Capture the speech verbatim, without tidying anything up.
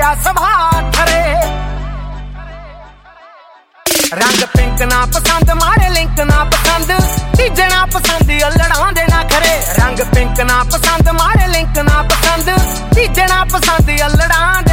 तेरा सुभाव खरे। रंग पिंक ना पसंद मारे लिंक ना पसंद तीजे ना पसंद अल्लड़ां दे ना खरे। रंग पिंक ना पसंद मारे लिंक ना पसंद तीजे ना पसंद अल्लड़ां